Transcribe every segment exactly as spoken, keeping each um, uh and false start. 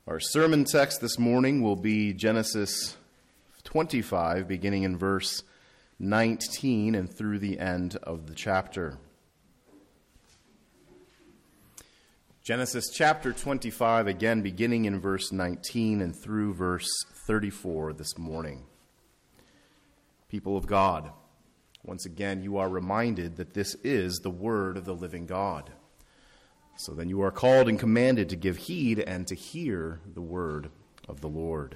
Our sermon text this morning will be Genesis twenty-five, beginning in verse nineteen and through the end of the chapter. Genesis chapter twenty-five, again beginning in verse nineteen and through verse thirty-four this morning. People of God, once again you are reminded that this is the word of the living God. So then you are called and commanded to give heed and to hear the word of the Lord.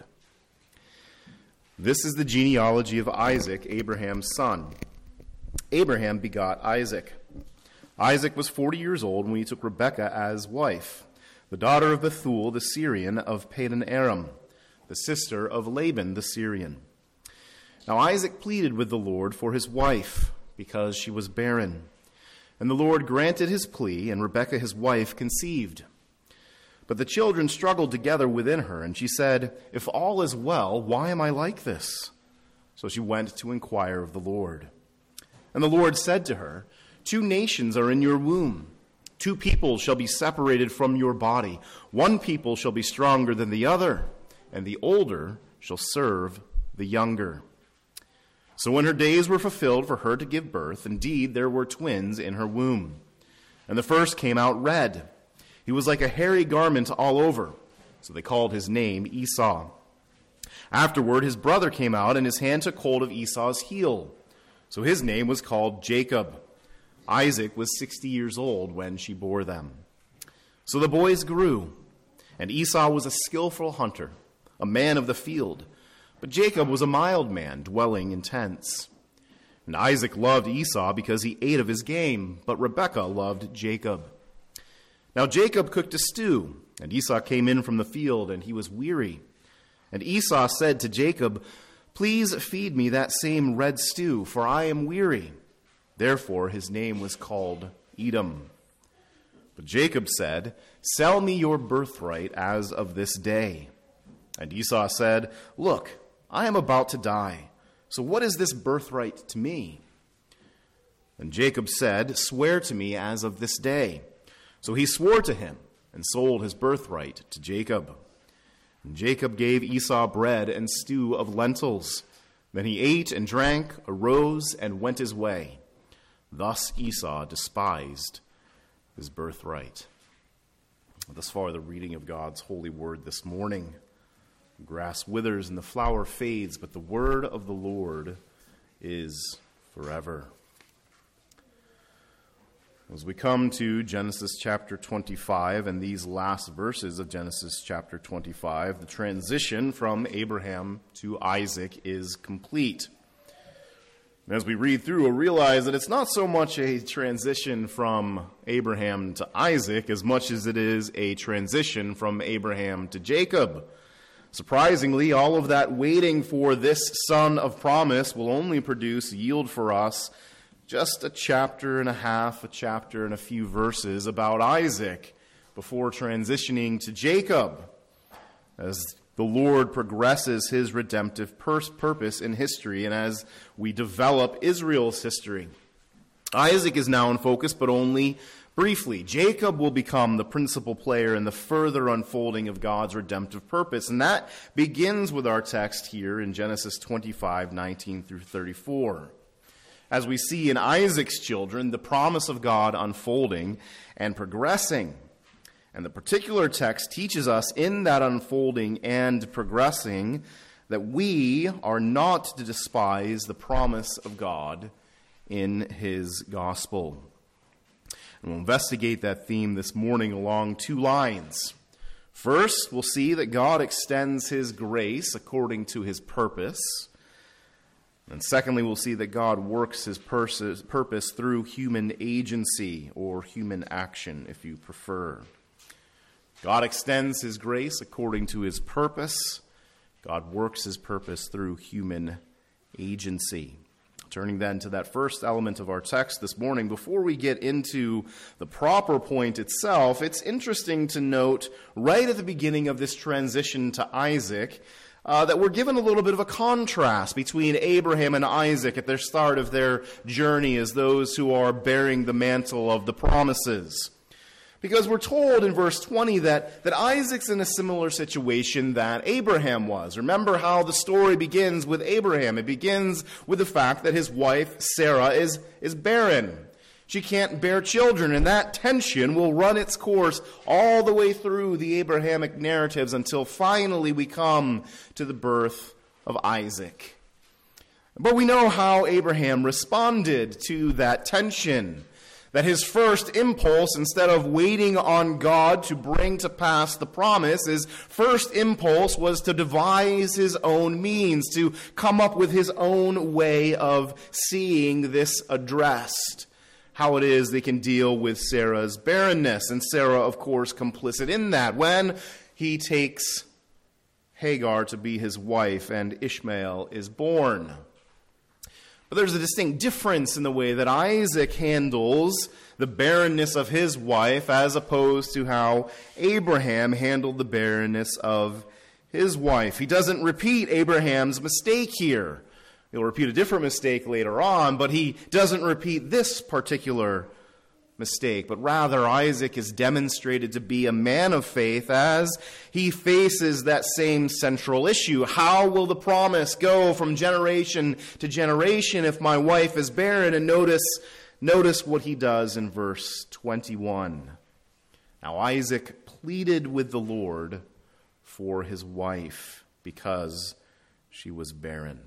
This is the genealogy of Isaac, Abraham's son. Abraham begot Isaac. Isaac was forty years old when he took Rebekah as wife, the daughter of Bethuel the Syrian of Padan Aram, the sister of Laban the Syrian. Now Isaac pleaded with the Lord for his wife because she was barren. And the Lord granted his plea, and Rebekah his wife conceived. But the children struggled together within her, and she said, "If all is well, why am I like this?" So she went to inquire of the Lord. And the Lord said to her, "Two nations are in your womb. Two peoples shall be separated from your body. One people shall be stronger than the other, and the older shall serve the younger." So when her days were fulfilled for her to give birth, indeed there were twins in her womb. And the first came out red. He was like a hairy garment all over. So they called his name Esau. Afterward his brother came out, and his hand took hold of Esau's heel. So his name was called Jacob. Isaac was sixty years old when she bore them. So the boys grew, and Esau was a skillful hunter, a man of the field. But Jacob was a mild man, dwelling in tents. And Isaac loved Esau because he ate of his game, but Rebekah loved Jacob. Now Jacob cooked a stew, and Esau came in from the field, and he was weary. And Esau said to Jacob, "Please feed me that same red stew, for I am weary." Therefore his name was called Edom. But Jacob said, "Sell me your birthright as of this day." And Esau said, "Look, I am about to die, so what is this birthright to me?" And Jacob said, "Swear to me as of this day." So he swore to him and sold his birthright to Jacob. And Jacob gave Esau bread and stew of lentils. Then he ate and drank, arose, and went his way. Thus Esau despised his birthright. Thus far, the reading of God's holy word this morning. The grass withers and the flower fades, but the word of the Lord is forever. As we come to Genesis chapter twenty-five and these last verses of Genesis chapter twenty-five, the transition from Abraham to Isaac is complete. And as we read through, we'll realize that it's not so much a transition from Abraham to Isaac as much as it is a transition from Abraham to Jacob. Surprisingly, all of that waiting for this son of promise will only produce yield for us just a chapter and a half, a chapter and a few verses about Isaac before transitioning to Jacob as the Lord progresses his redemptive purpose in history and as we develop Israel's history. Isaac is now in focus, but only briefly. Jacob will become the principal player in the further unfolding of God's redemptive purpose, and that begins with our text here in Genesis twenty-five, nineteen through thirty-four. As we see in Isaac's children, the promise of God unfolding and progressing. And the particular text teaches us in that unfolding and progressing that we are not to despise the promise of God in his gospel. And we'll investigate that theme this morning along two lines. First, we'll see that God extends his grace according to his purpose. And secondly, we'll see that God works his purpose through human agency or human action, if you prefer. God extends his grace according to his purpose. God works his purpose through human agency. Turning then to that first element of our text this morning, before we get into the proper point itself, it's interesting to note right at the beginning of this transition to Isaac uh, that we're given a little bit of a contrast between Abraham and Isaac at their start of their journey as those who are bearing the mantle of the promises. Because we're told in verse twenty that, that Isaac's in a similar situation that Abraham was. Remember how the story begins with Abraham. It begins with the fact that his wife, Sarah, is, is barren. She can't bear children, and that tension will run its course all the way through the Abrahamic narratives until finally we come to the birth of Isaac. But we know how Abraham responded to that tension. That his first impulse, instead of waiting on God to bring to pass the promise, his first impulse was to devise his own means, to come up with his own way of seeing this addressed. How it is they can deal with Sarah's barrenness. And Sarah, of course, complicit in that. When he takes Hagar to be his wife and Ishmael is born. But there's a distinct difference in the way that Isaac handles the barrenness of his wife as opposed to how Abraham handled the barrenness of his wife. He doesn't repeat Abraham's mistake here. He'll repeat a different mistake later on, but he doesn't repeat this particular mistake. But rather, Isaac is demonstrated to be a man of faith as he faces that same central issue. How will the promise go from generation to generation if my wife is barren? And notice, notice what he does in verse twenty-one. Now Isaac pleaded with the Lord for his wife because she was barren.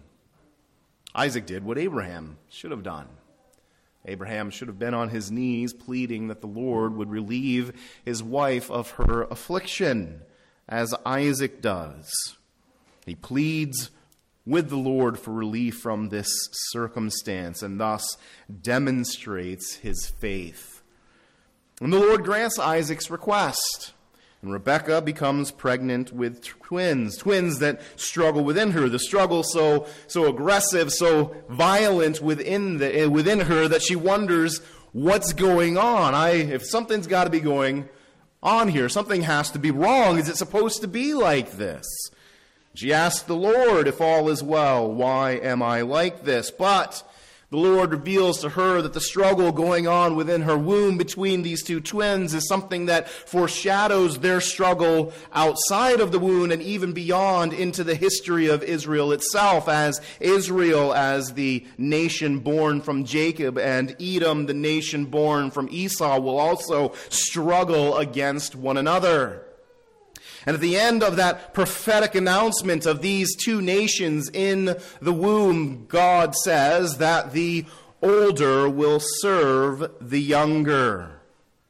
Isaac did what Abraham should have done. Abraham should have been on his knees pleading that the Lord would relieve his wife of her affliction, as Isaac does. He pleads with the Lord for relief from this circumstance and thus demonstrates his faith. And the Lord grants Isaac's request. And Rebekah becomes pregnant with twins, twins that struggle within her. The struggle so so aggressive, so violent within the within her that she wonders what's going on. I if something's got to be going on here, something has to be wrong. Is it supposed to be like this? She asks the Lord if all is well. Why am I like this? But the Lord reveals to her that the struggle going on within her womb between these two twins is something that foreshadows their struggle outside of the womb and even beyond into the history of Israel itself, as Israel as the nation born from Jacob and Edom, the nation born from Esau, will also struggle against one another. And at the end of that prophetic announcement of these two nations in the womb, God says that the older will serve the younger.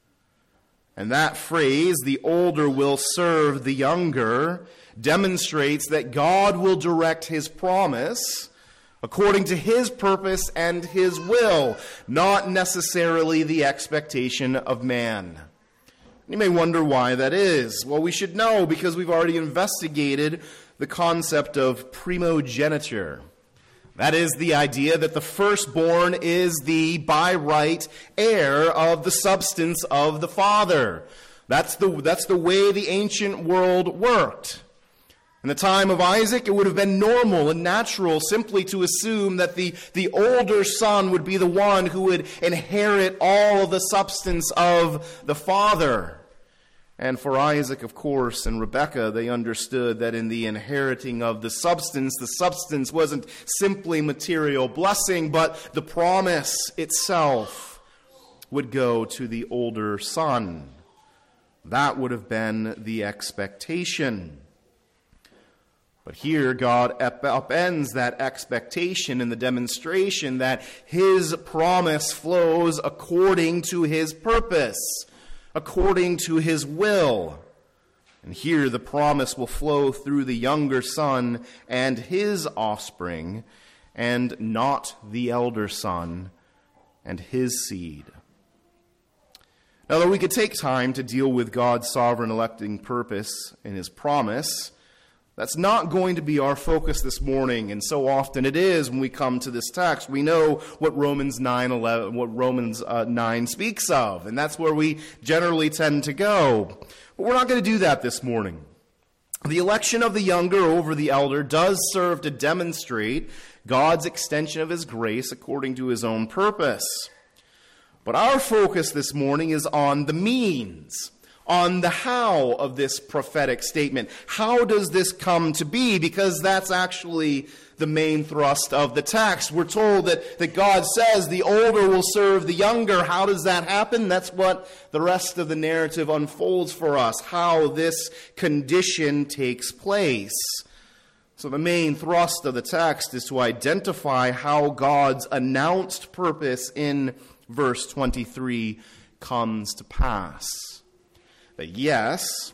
And that phrase, the older will serve the younger, demonstrates that God will direct his promise according to his purpose and his will, not necessarily the expectation of man. You may wonder why that is. Well, we should know because we've already investigated the concept of primogeniture. That is the idea that the firstborn is the by right heir of the substance of the father. That's the, that's the way the ancient world worked. In the time of Isaac, it would have been normal and natural simply to assume that the, the older son would be the one who would inherit all of the substance of the father. And for Isaac, of course, and Rebekah, they understood that in the inheriting of the substance, the substance wasn't simply material blessing, but the promise itself would go to the older son. That would have been the expectation. But here, God upends that expectation in the demonstration that his promise flows according to his purpose, according to his will. And here the promise will flow through the younger son and his offspring, and not the elder son and his seed. Now, though we could take time to deal with God's sovereign electing purpose in his promise, that's not going to be our focus this morning, and so often it is when we come to this text. We know what Romans nine eleven, what Romans uh, nine speaks of, and that's where we generally tend to go. But we're not going to do that this morning. The election of the younger over the elder does serve to demonstrate God's extension of his grace according to his own purpose. But our focus this morning is on the means, on the how of this prophetic statement. How does this come to be? Because that's actually the main thrust of the text. We're told that, that God says the older will serve the younger. How does that happen? That's what the rest of the narrative unfolds for us, how this condition takes place. So the main thrust of the text is to identify how God's announced purpose in verse twenty-three comes to pass. That yes,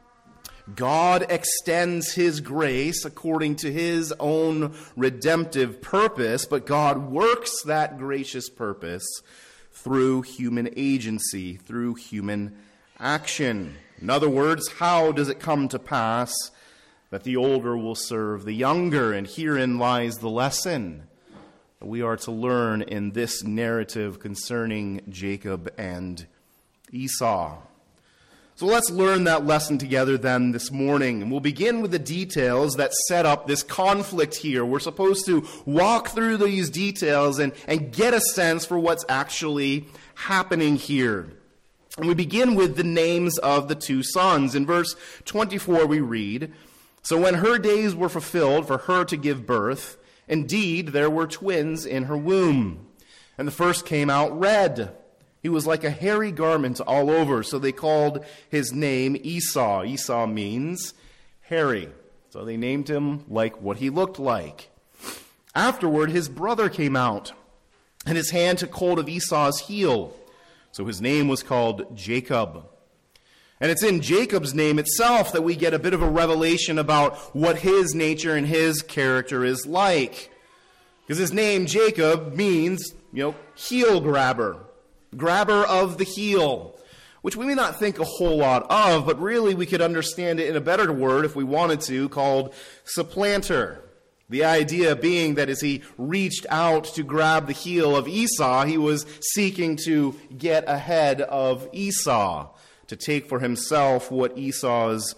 God extends his grace according to his own redemptive purpose, but God works that gracious purpose through human agency, through human action. In other words, how does it come to pass that the older will serve the younger? And herein lies the lesson that we are to learn in this narrative concerning Jacob and Esau. So let's learn that lesson together then this morning. And we'll begin with the details that set up this conflict here. We're supposed to walk through these details and, and get a sense for what's actually happening here. And we begin with the names of the two sons. In verse twenty-four we read, "So when her days were fulfilled for her to give birth, indeed there were twins in her womb. And the first came out red. He was like a hairy garment all over, so they called his name Esau." Esau means hairy. So they named him like what he looked like. "Afterward, his brother came out, and his hand took hold of Esau's heel. So his name was called Jacob." And it's in Jacob's name itself that we get a bit of a revelation about what his nature and his character is like. Because his name, Jacob, means, you know, heel grabber. Grabber of the heel, which we may not think a whole lot of, but really we could understand it in a better word, if we wanted to, called supplanter. The idea being that as he reached out to grab the heel of Esau, he was seeking to get ahead of Esau, to take for himself what Esau's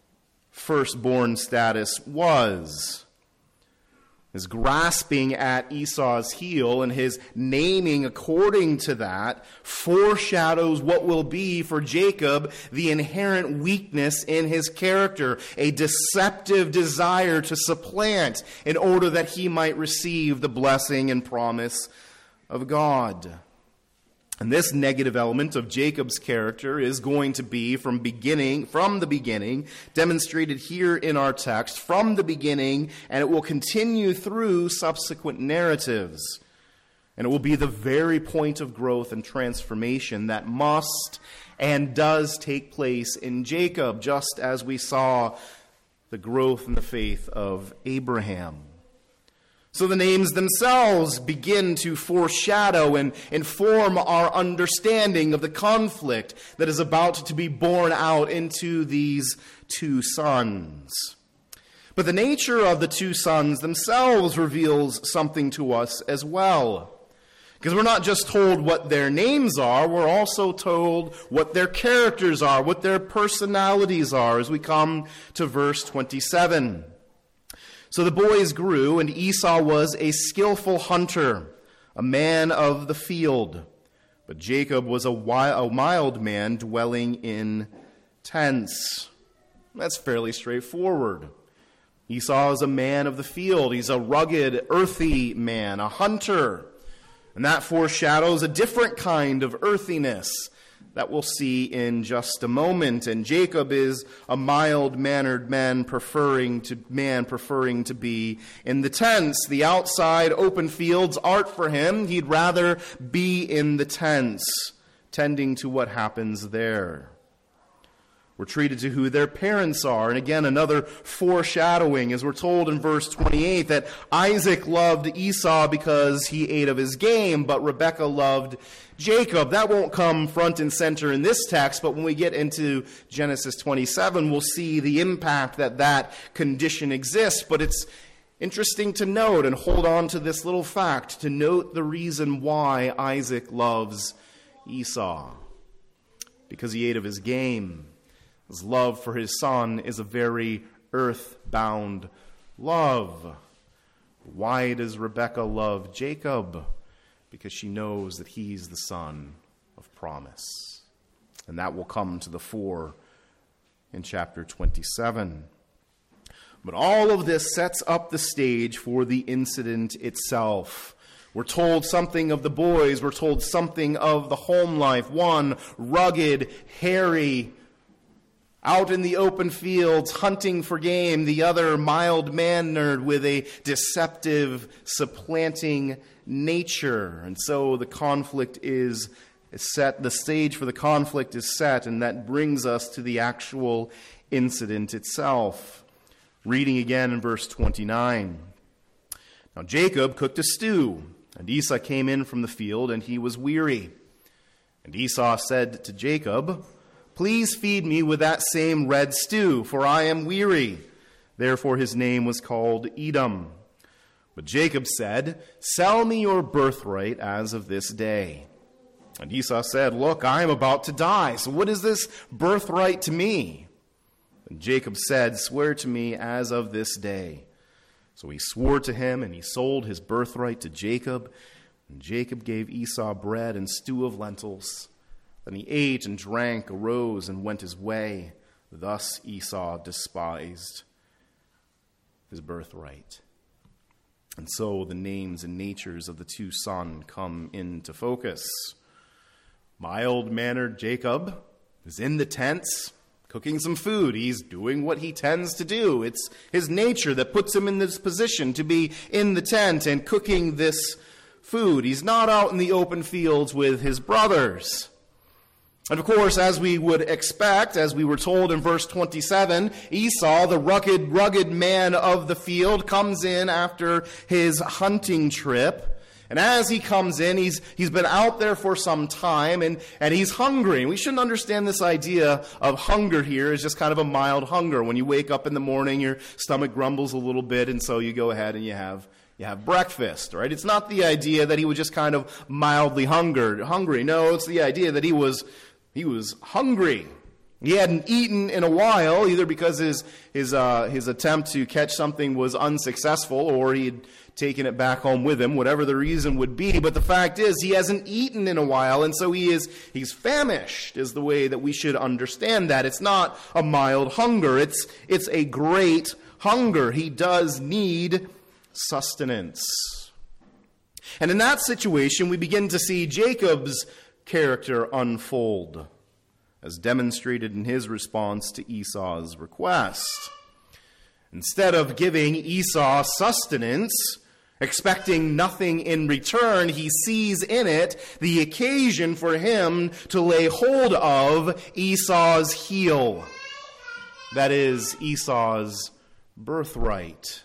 firstborn status was. His grasping at Esau's heel and his naming according to that foreshadows what will be for Jacob the inherent weakness in his character, a deceptive desire to supplant in order that he might receive the blessing and promise of God. And this negative element of Jacob's character is going to be from beginning, from the beginning, demonstrated here in our text, from the beginning, and it will continue through subsequent narratives. And it will be the very point of growth and transformation that must and does take place in Jacob, just as we saw the growth in the faith of Abraham. So the names themselves begin to foreshadow and inform our understanding of the conflict that is about to be born out into these two sons. But the nature of the two sons themselves reveals something to us as well. Because we're not just told what their names are, we're also told what their characters are, what their personalities are, as we come to verse twenty-seven. "So the boys grew, and Esau was a skillful hunter, a man of the field. But Jacob was a mild man dwelling in tents." That's fairly straightforward. Esau is a man of the field. He's a rugged, earthy man, a hunter. And that foreshadows a different kind of earthiness that we'll see in just a moment. And Jacob is a mild-mannered man preferring to man preferring to be in the tents. The outside open fields aren't for him. He'd rather be in the tents, tending to what happens there. We're treated to who their parents are. And again, another foreshadowing, as we're told in verse twenty-eight, that Isaac loved Esau because he ate of his game, but Rebekah loved Jacob. That won't come front and center in this text, but when we get into Genesis twenty-seven, we'll see the impact that that condition exists. But it's interesting to note and hold on to this little fact, to note the reason why Isaac loves Esau. Because he ate of his game. His love for his son is a very earth-bound love. Why does Rebekah love Jacob? Because she knows that he's the son promise. And that will come to the fore in chapter twenty-seven. But all of this sets up the stage for the incident itself. We're told something of the boys. We're told something of the home life. One, rugged, hairy, out in the open fields, hunting for game. The other, mild-mannered, with a deceptive, supplanting nature. And so the conflict is set, the stage for the conflict is set, and that brings us to the actual incident itself. Reading again in verse twenty-nine. Now Jacob cooked a stew, and Esau came in from the field, and he was weary. And Esau said to Jacob, "Please feed me with that same red stew, for I am weary." Therefore his name was called Edom. But Jacob said, "Sell me your birthright as of this day." And Esau said, "Look, I am about to die, so what is this birthright to me?" And Jacob said, "Swear to me as of this day." So he swore to him, and he sold his birthright to Jacob. And Jacob gave Esau bread and stew of lentils. Then he ate and drank, arose, and went his way. Thus Esau despised his birthright. And so the names and natures of the two sons come into focus. Mild-mannered Jacob is in the tents, cooking some food. He's doing what he tends to do. It's his nature that puts him in this position to be in the tent and cooking this food. He's not out in the open fields with his brothers. And of course, as we would expect, as we were told in verse twenty-seven, Esau, the rugged, rugged man of the field, comes in after his hunting trip. And as he comes in, he's he's been out there for some time, and, and he's hungry. And we shouldn't understand this idea of hunger here as just kind of a mild hunger. When you wake up in the morning, your stomach grumbles a little bit, and so you go ahead and you have you have breakfast, right? It's not the idea that he was just kind of mildly hungered, hungry. No, it's the idea that he was he was hungry. He hadn't eaten in a while, either because his his uh, his attempt to catch something was unsuccessful, or he had taken it back home with him, whatever the reason would be. But the fact is, he hasn't eaten in a while, and so he is he's famished, is the way that we should understand that. It's not a mild hunger. It's it's a great hunger. He does need sustenance. And in that situation, we begin to see Jacob's character unfold, as demonstrated in his response to Esau's request. Instead of giving Esau sustenance, expecting nothing in return, he sees in it the occasion for him to lay hold of Esau's heel. That is, Esau's birthright.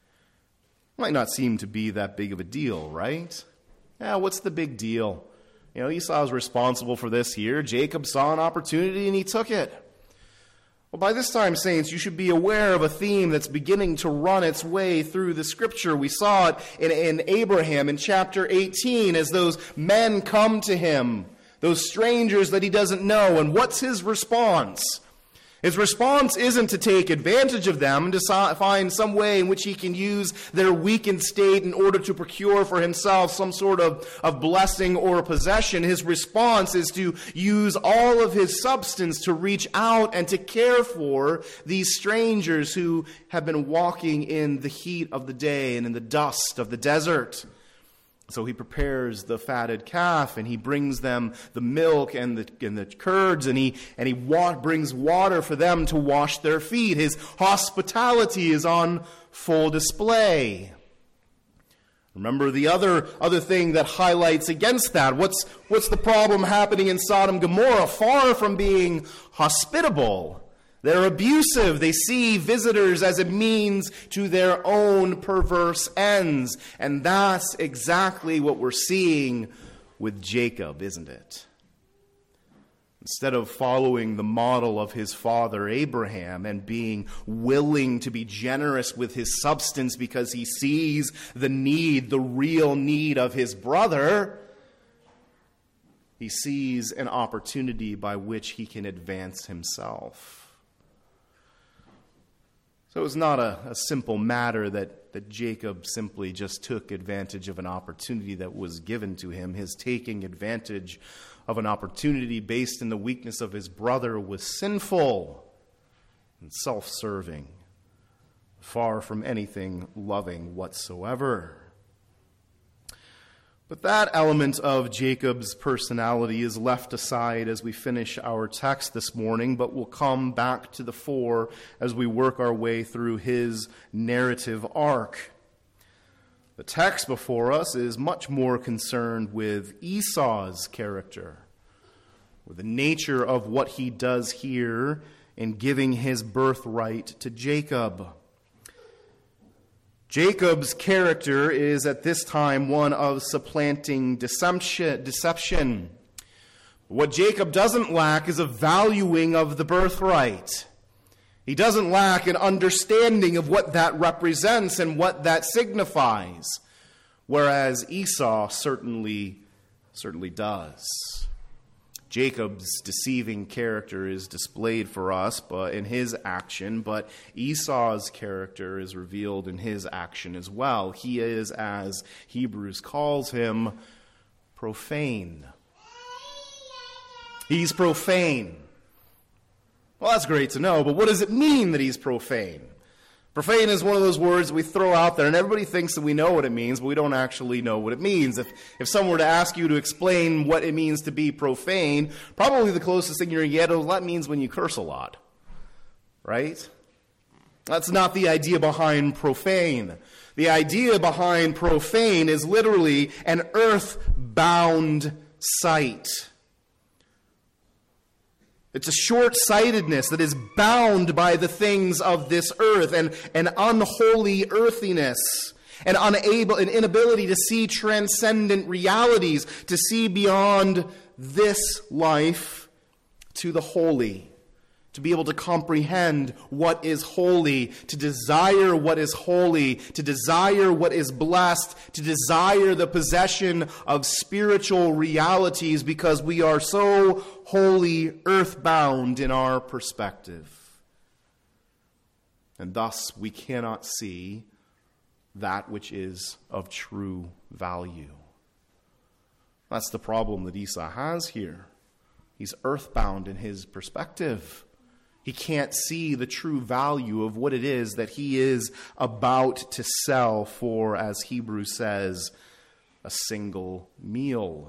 Might not seem to be that big of a deal, right? Yeah, what's the big deal? You know, Esau's responsible for this here. Jacob saw an opportunity and he took it. Well, by this time, saints, you should be aware of a theme that's beginning to run its way through the Scripture. We saw it in, in Abraham in chapter eighteen as those men come to him, those strangers that he doesn't know. And what's his response? His response isn't to take advantage of them and to find some way in which he can use their weakened state in order to procure for himself some sort of, of blessing or possession. His response is to use all of his substance to reach out and to care for these strangers who have been walking in the heat of the day and in the dust of the desert. So he prepares the fatted calf, and he brings them the milk and the and the curds, and he and he wa- brings water for them to wash their feet. His hospitality is on full display. Remember the other other thing that highlights against that. What's what's the problem happening in Sodom and Gomorrah? Far from being hospitable, they're abusive. They see visitors as a means to their own perverse ends. And that's exactly what we're seeing with Jacob, isn't it? Instead of following the model of his father Abraham and being willing to be generous with his substance because he sees the need, the real need of his brother, he sees an opportunity by which he can advance himself. So it was not a, a simple matter that, that Jacob simply just took advantage of an opportunity that was given to him. His taking advantage of an opportunity based in the weakness of his brother was sinful and self-serving, far from anything loving whatsoever. But that element of Jacob's personality is left aside as we finish our text this morning, but will come back to the fore as we work our way through his narrative arc. The text before us is much more concerned with Esau's character, with the nature of what he does here in giving his birthright to Jacob. Jacob's character is at this time one of supplanting deception. What Jacob doesn't lack is a valuing of the birthright. He doesn't lack an understanding of what that represents and what that signifies, whereas Esau certainly, certainly does. Jacob's deceiving character is displayed for us but in his action, but Esau's character is revealed in his action as well. He is, as Hebrews calls him, profane. He's profane. Well, that's great to know, but what does it mean that he's profane? Profane is one of those words we throw out there, and everybody thinks that we know what it means, but we don't actually know what it means. If if someone were to ask you to explain what it means to be profane, probably the closest thing you're going to get is that means when you curse a lot, right? That's not the idea behind profane. The idea behind profane is literally an earth-bound sight. It's a short-sightedness that is bound by the things of this earth, and an unholy earthiness, and unable, an inability to see transcendent realities, to see beyond this life to the holy, to be able to comprehend what is holy, to desire what is holy, to desire what is blessed, to desire the possession of spiritual realities because we are so wholly earthbound in our perspective. And thus we cannot see that which is of true value. That's the problem that Esau has here. He's earthbound in his perspective. He can't see the true value of what it is that he is about to sell for, as Hebrews says, a single meal.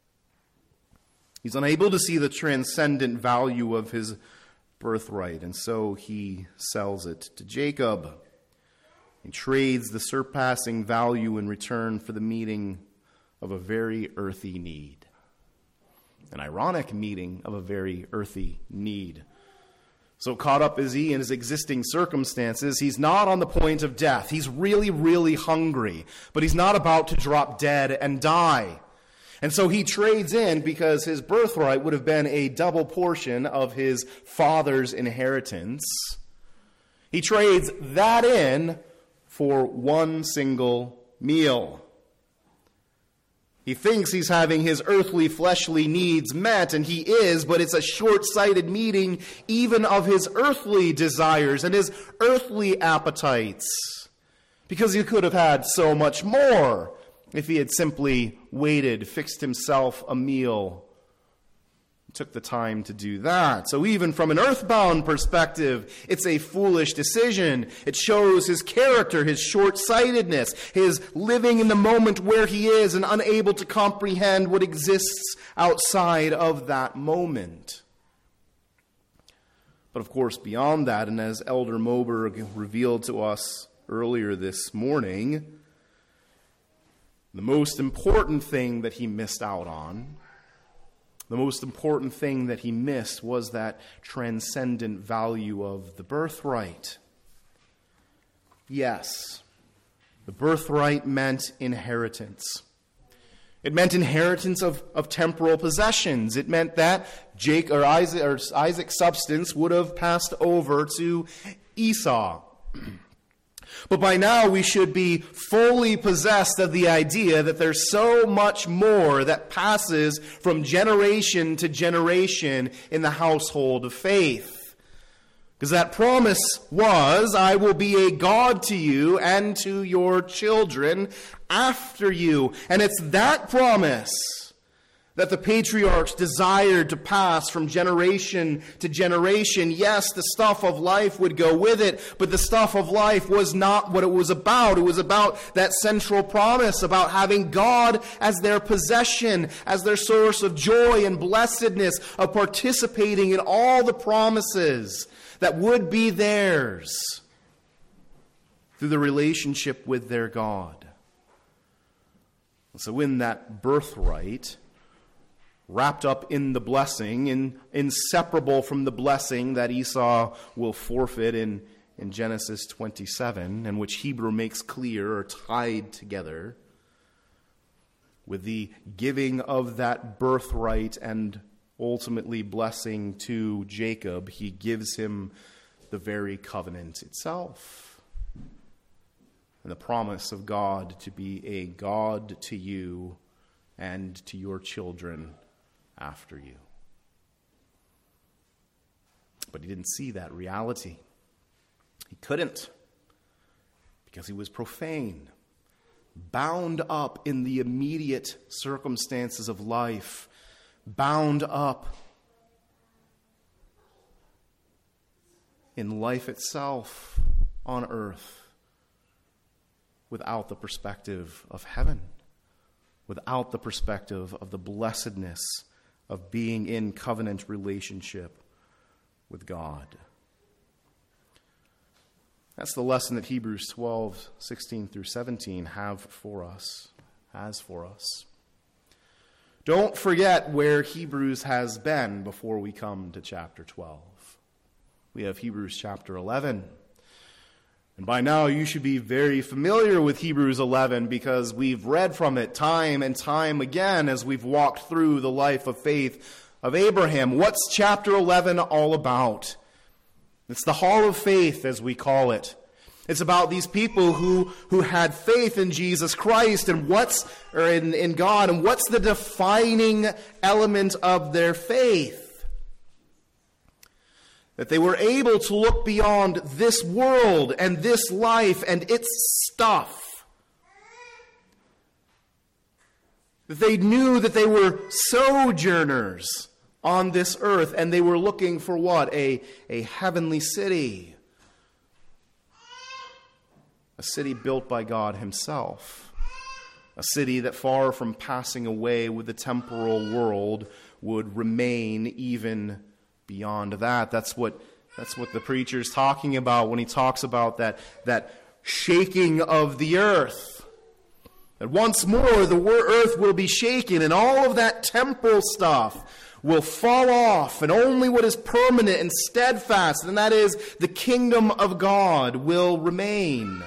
He's unable to see the transcendent value of his birthright, and so he sells it to Jacob. He trades the surpassing value in return for the meeting of a very earthy need. An ironic meeting of a very earthy need. So caught up is he in his existing circumstances, he's not on the point of death. He's really, really hungry, but he's not about to drop dead and die. And so he trades in because his birthright would have been a double portion of his father's inheritance. He trades that in for one single meal. He thinks he's having his earthly, fleshly needs met, and he is, but it's a short-sighted meeting even of his earthly desires and his earthly appetites, because he could have had so much more if he had simply waited, fixed himself a meal, took the time to do that. So even from an earthbound perspective, it's a foolish decision. It shows his character, his short-sightedness, his living in the moment where he is and unable to comprehend what exists outside of that moment. But of course, beyond that, and as Elder Moberg revealed to us earlier this morning, the most important thing that he missed out on, the most important thing that he missed was that transcendent value of the birthright. Yes, the birthright meant inheritance. It meant inheritance of, of temporal possessions. It meant that Jake or Isaac or Isaac's substance would have passed over to Esau. But by now we should be fully possessed of the idea that there's so much more that passes from generation to generation in the household of faith. Because that promise was, I will be a God to you and to your children after you. And it's that promise that the patriarchs desired to pass from generation to generation. Yes, the stuff of life would go with it, but the stuff of life was not what it was about. It was about that central promise, about having God as their possession, as their source of joy and blessedness, of participating in all the promises that would be theirs through the relationship with their God. So in that birthright, wrapped up in the blessing, and inseparable from the blessing that Esau will forfeit in, in Genesis twenty-seven, and which Hebrew makes clear are tied together with the giving of that birthright and ultimately blessing to Jacob, he gives him the very covenant itself. And the promise of God to be a God to you and to your children after you. But he didn't see that reality. He couldn't, because he was profane, bound up in the immediate circumstances of life, bound up in life itself on earth, without the perspective of heaven, without the perspective of the blessedness of being in covenant relationship with God. That's the lesson that Hebrews twelve, sixteen through seventeen have for us, has for us. Don't forget where Hebrews has been before we come to chapter twelve. We have Hebrews chapter eleven. And by now you should be very familiar with Hebrews eleven, because we've read from it time and time again as we've walked through the life of faith of Abraham. What's chapter eleven all about? It's the hall of faith, as we call it. It's about these people who, who had faith in Jesus Christ and what's or in, in God, and what's the defining element of their faith? That they were able to look beyond this world and this life and its stuff. That they knew that they were sojourners on this earth, and they were looking for what? A, a heavenly city. A city built by God himself. A city that, far from passing away with the temporal world, would remain even beyond that. That's what, that's what the preacher's talking about when he talks about that, that shaking of the earth. That once more the earth will be shaken, and all of that temporal stuff will fall off, and only what is permanent and steadfast, and that is the kingdom of God, will remain.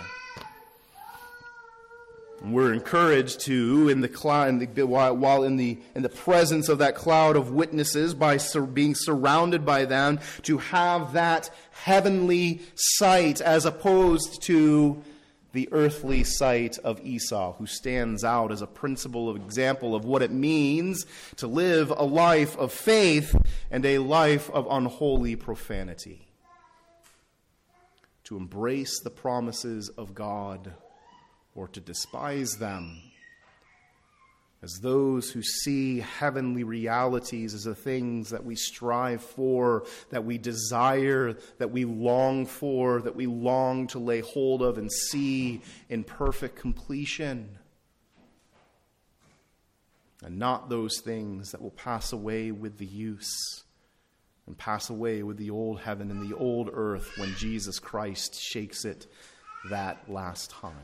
We're encouraged to, in the cloud, while in the in the presence of that cloud of witnesses, by sur- being surrounded by them, to have that heavenly sight as opposed to the earthly sight of Esau, who stands out as a principle of example of what it means to live a life of faith and a life of unholy profanity. To embrace the promises of God, or to despise them, as those who see heavenly realities as the things that we strive for, that we desire, that we long for, that we long to lay hold of and see in perfect completion. And not those things that will pass away with the use, and pass away with the old heaven and the old earth when Jesus Christ shakes it that last time.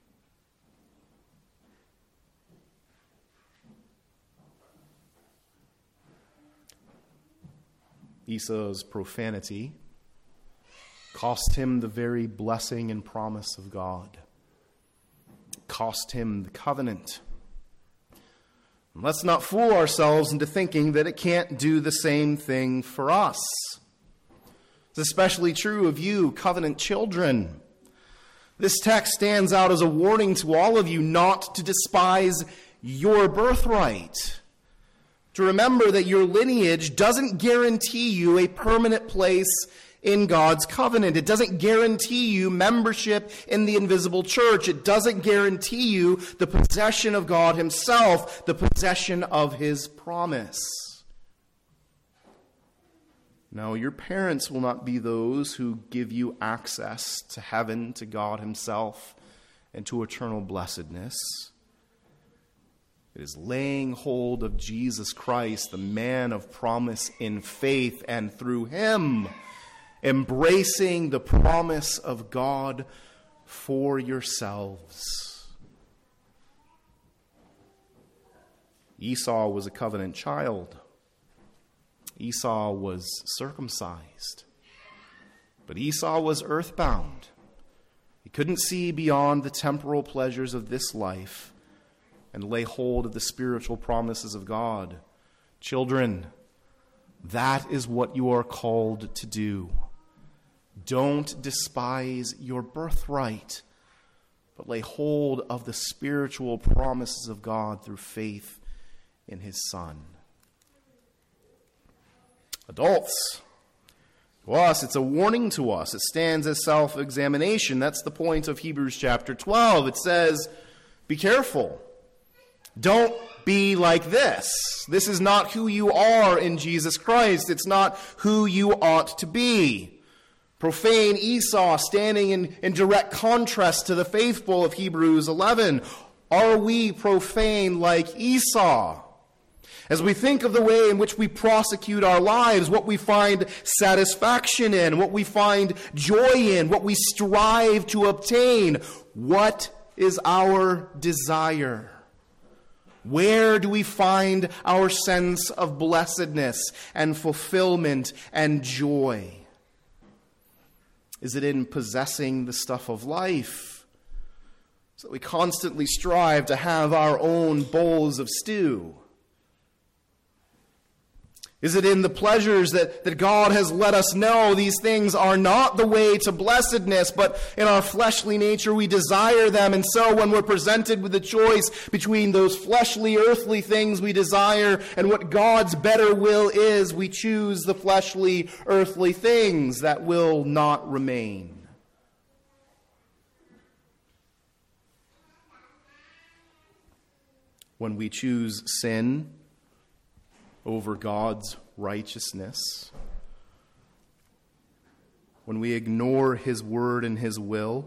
Esau's profanity cost him the very blessing and promise of God. Cost him the covenant. And let's not fool ourselves into thinking that it can't do the same thing for us. It's especially true of you, covenant children. This text stands out as a warning to all of you not to despise your birthright. To remember that your lineage doesn't guarantee you a permanent place in God's covenant. It doesn't guarantee you membership in the invisible church. It doesn't guarantee you the possession of God himself, the possession of his promise. No, your parents will not be those who give you access to heaven, to God himself, and to eternal blessedness. It is laying hold of Jesus Christ, the man of promise in faith, and through him, embracing the promise of God for yourselves. Esau was a covenant child. Esau was circumcised. But Esau was earthbound. He couldn't see beyond the temporal pleasures of this life and lay hold of the spiritual promises of God. Children, that is what you are called to do. Don't despise your birthright, but lay hold of the spiritual promises of God through faith in his Son. Adults, to us, it's a warning to us. It stands as self-examination. That's the point of Hebrews chapter twelve. It says, be careful. Don't be like this. This is not who you are in Jesus Christ. It's not who you ought to be. Profane Esau standing in, in direct contrast to the faithful of Hebrews eleven. Are we profane like Esau? As we think of the way in which we prosecute our lives, what we find satisfaction in, what we find joy in, what we strive to obtain, what is our desire? Where do we find our sense of blessedness and fulfillment and joy? Is it in possessing the stuff of life, so that we constantly strive to have our own bowls of stew? Is it in the pleasures that, that God has let us know these things are not the way to blessedness, but in our fleshly nature we desire them, and so when we're presented with the choice between those fleshly, earthly things we desire and what God's better will is, we choose the fleshly, earthly things that will not remain? When we choose sin over God's righteousness, when we ignore his word and his will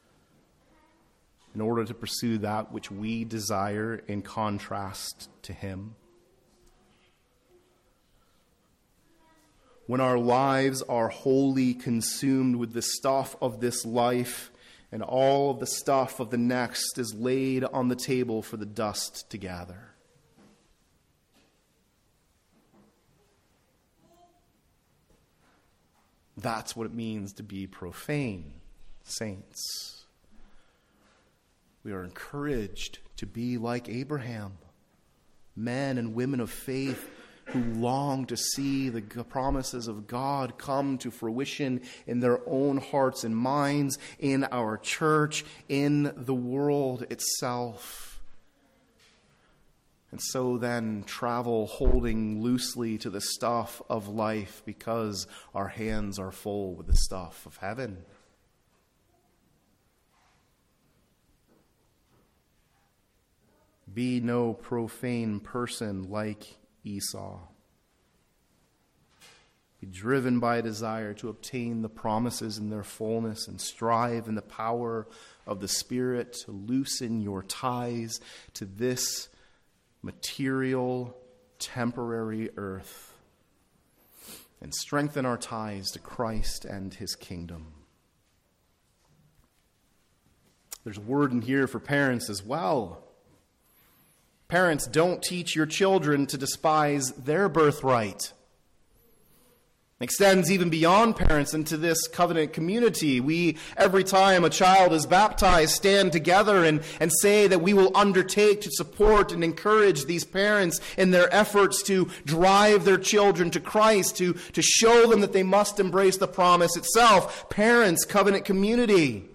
in order to pursue that which we desire in contrast to him, when our lives are wholly consumed with the stuff of this life and all of the stuff of the next is laid on the table for the dust to gather. That's what it means to be profane, saints. We are encouraged to be like Abraham, men and women of faith who long to see the promises of God come to fruition in their own hearts and minds, in our church, in the world itself. And so then travel holding loosely to the stuff of life because our hands are full with the stuff of heaven. Be no profane person like Esau. Be driven by a desire to obtain the promises in their fullness and strive in the power of the Spirit to loosen your ties to this material, temporary earth, and strengthen our ties to Christ and his kingdom. There's a word in here for parents as well. Parents, don't teach your children to despise their birthright. It extends even beyond parents into this covenant community. We, every time a child is baptized, stand together and, and say that we will undertake to support and encourage these parents in their efforts to drive their children to Christ, to, to show them that they must embrace the promise itself. Parents, covenant community,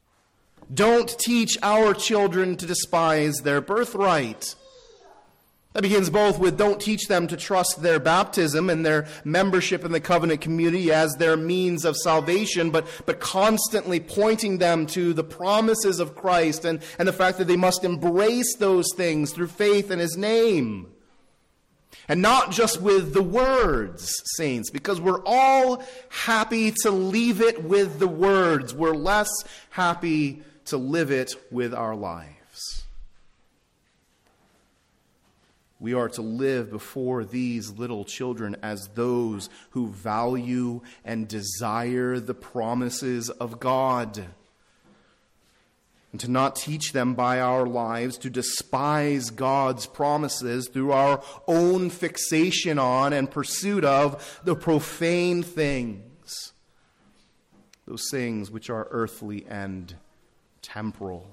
don't teach our children to despise their birthright. That begins both with don't teach them to trust their baptism and their membership in the covenant community as their means of salvation, but, but constantly pointing them to the promises of Christ and, and the fact that they must embrace those things through faith in His name. And not just with the words, saints, because we're all happy to leave it with the words. We're less happy to live it with our lives. We are to live before these little children as those who value and desire the promises of God. And to not teach them by our lives to despise God's promises through our own fixation on and pursuit of the profane things, those things which are earthly and temporal.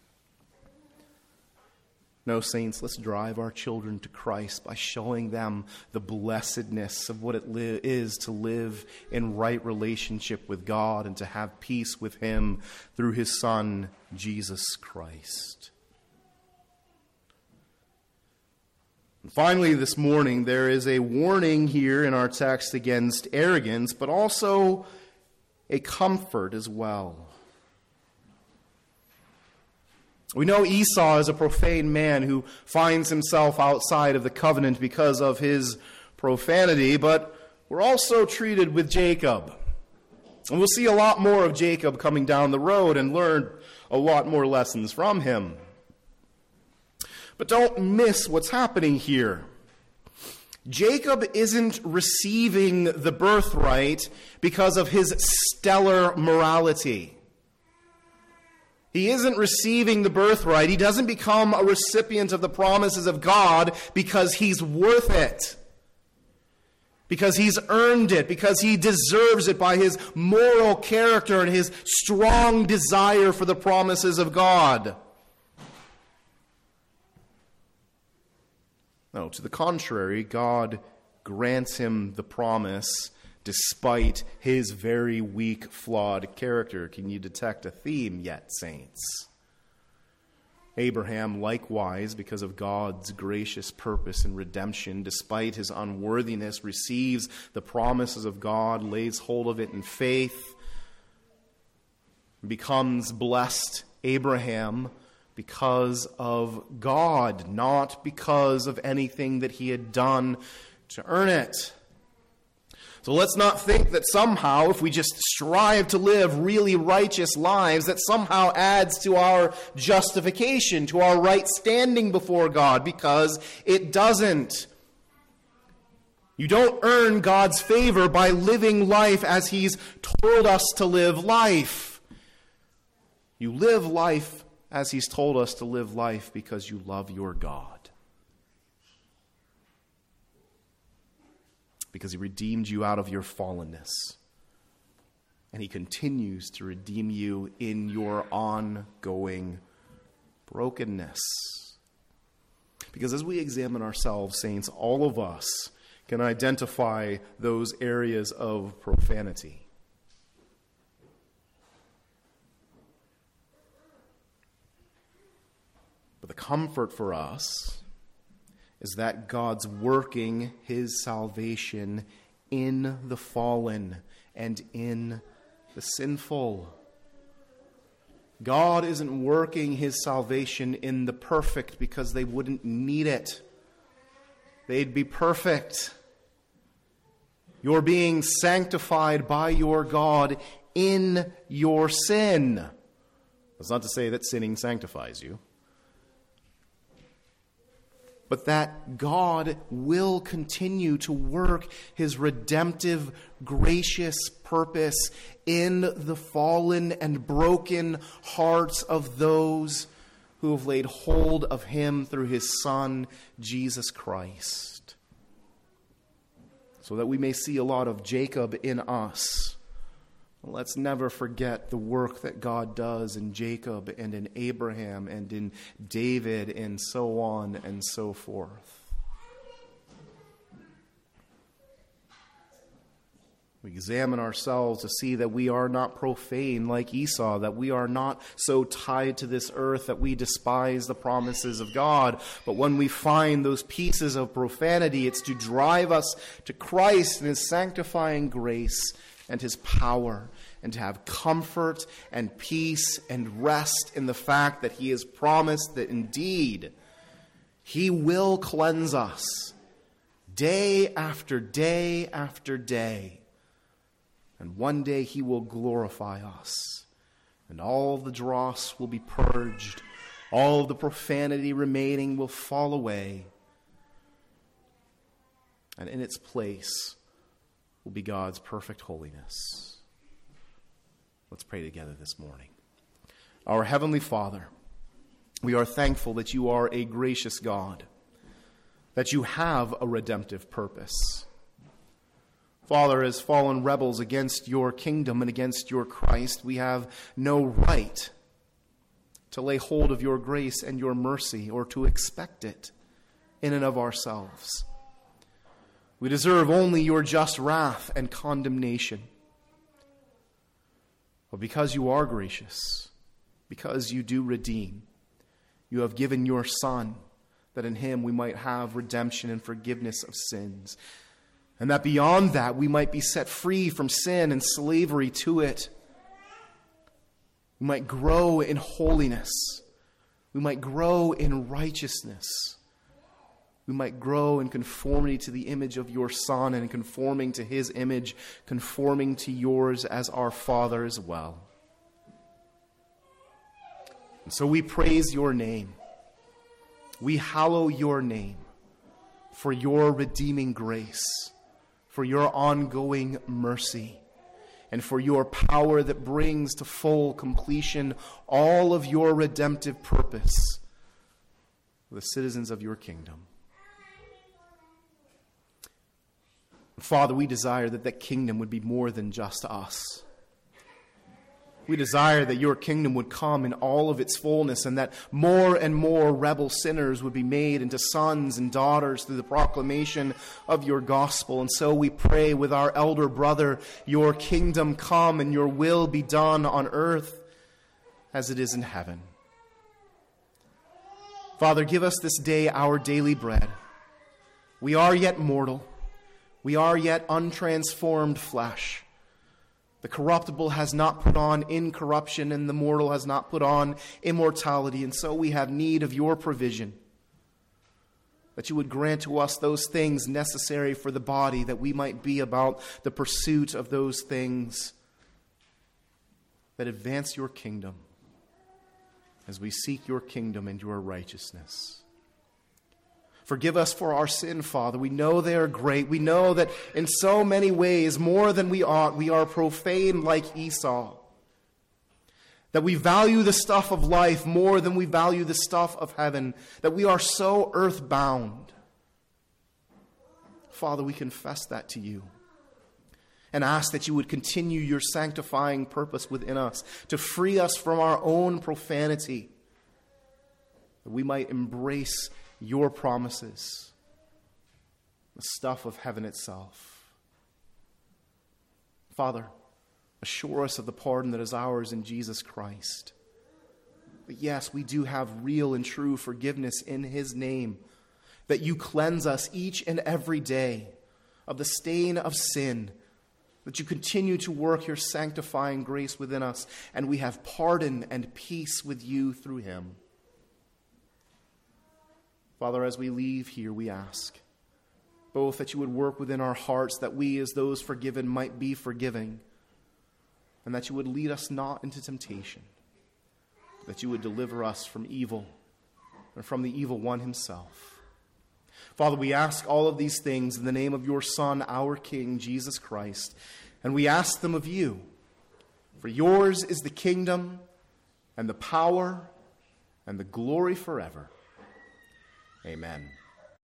No, saints, let's drive our children to Christ by showing them the blessedness of what it li- is to live in right relationship with God and to have peace with Him through His Son, Jesus Christ. And finally, this morning, there is a warning here in our text against arrogance, but also a comfort as well. We know Esau is a profane man who finds himself outside of the covenant because of his profanity, but we're also treated with Jacob. And we'll see a lot more of Jacob coming down the road and learn a lot more lessons from him. But don't miss what's happening here. Jacob isn't receiving the birthright because of his stellar morality. He isn't receiving the birthright. He doesn't become a recipient of the promises of God because he's worth it, because he's earned it, because he deserves it by his moral character and his strong desire for the promises of God. No, to the contrary, God grants him the promise despite his very weak, flawed character. Can you detect a theme yet, saints? Abraham, likewise, because of God's gracious purpose and redemption, despite his unworthiness, receives the promises of God, lays hold of it in faith, becomes blessed Abraham because of God, not because of anything that he had done to earn it. So let's not think that somehow, if we just strive to live really righteous lives, that somehow adds to our justification, to our right standing before God, because it doesn't. You don't earn God's favor by living life as He's told us to live life. You live life as He's told us to live life because you love your God. Because He redeemed you out of your fallenness. And He continues to redeem you in your ongoing brokenness. Because as we examine ourselves, saints, all of us can identify those areas of profanity. But the comfort for us is that God's working His salvation in the fallen and in the sinful. God isn't working His salvation in the perfect because they wouldn't need it. They'd be perfect. You're being sanctified by your God in your sin. That's not to say that sinning sanctifies you, but that God will continue to work His redemptive, gracious purpose in the fallen and broken hearts of those who have laid hold of Him through His Son, Jesus Christ. So that we may see a lot of Jacob in us. Let's never forget the work that God does in Jacob and in Abraham and in David and so on and so forth. We examine ourselves to see that we are not profane like Esau, that we are not so tied to this earth that we despise the promises of God. But when we find those pieces of profanity, it's to drive us to Christ and his sanctifying grace and his power, and to have comfort and peace and rest in the fact that he has promised that indeed he will cleanse us day after day after day. And one day he will glorify us, and all the dross will be purged, all the profanity remaining will fall away, and in its place will be God's perfect holiness. Let's pray together this morning. Our Heavenly Father, we are thankful that you are a gracious God, that you have a redemptive purpose. Father, as fallen rebels against your kingdom and against your Christ, we have no right to lay hold of your grace and your mercy or to expect it in and of ourselves. We deserve only your just wrath and condemnation. But because you are gracious, because you do redeem, you have given your Son, that in him we might have redemption and forgiveness of sins. And that beyond that, we might be set free from sin and slavery to it. We might grow in holiness. We might grow in righteousness. We might grow in conformity to the image of your Son, and conforming to his image, conforming to yours as our Father as well. And so we praise your name. We hallow your name for your redeeming grace, for your ongoing mercy, and for your power that brings to full completion all of your redemptive purpose for the citizens of your kingdom. Father, we desire that that kingdom would be more than just us. We desire that your kingdom would come in all of its fullness, and that more and more rebel sinners would be made into sons and daughters through the proclamation of your gospel. And so we pray with our elder brother, your kingdom come and your will be done on earth as it is in heaven. Father, give us this day our daily bread. We are yet mortal. We are yet untransformed flesh. The corruptible has not put on incorruption, and the mortal has not put on immortality. And so we have need of your provision, that you would grant to us those things necessary for the body, that we might be about the pursuit of those things that advance your kingdom as we seek your kingdom and your righteousness. Forgive us for our sin, Father. We know they are great. We know that in so many ways, more than we ought, we are profane like Esau. That we value the stuff of life more than we value the stuff of heaven. That we are so earthbound. Father, we confess that to you, and ask that you would continue your sanctifying purpose within us to free us from our own profanity, that we might embrace your promises, the stuff of heaven itself. Father, assure us of the pardon that is ours in Jesus Christ. But yes, we do have real and true forgiveness in his name, that you cleanse us each and every day of the stain of sin, that you continue to work your sanctifying grace within us, and we have pardon and peace with you through him. Father, as we leave here, we ask both that you would work within our hearts, that we as those forgiven might be forgiving, and that you would lead us not into temptation, that you would deliver us from evil and from the evil one himself. Father, we ask all of these things in the name of your Son, our King, Jesus Christ, and we ask them of you. For yours is the kingdom and the power and the glory forever. Amen.